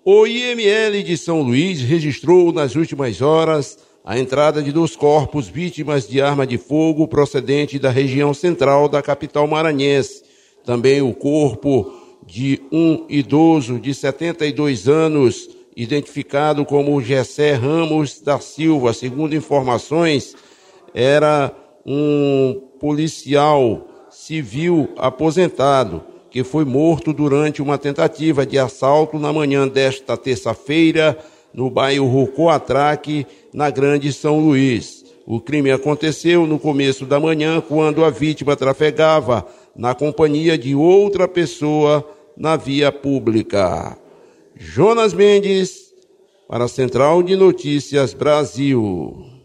O IML de São Luís registrou nas últimas horas a entrada de 2 corpos vítimas de arma de fogo procedente da região central da capital maranhense. Também o corpo de um idoso de 72 anos, identificado como Gessé Ramos da Silva. Segundo informações, era um policial civil aposentado que foi morto durante uma tentativa de assalto na manhã desta terça-feira no bairro Coatraque, na Grande São Luís. O crime aconteceu no começo da manhã, quando a vítima trafegava na companhia de outra pessoa na via pública. Jonas Mendes, para a Central de Notícias Brasil.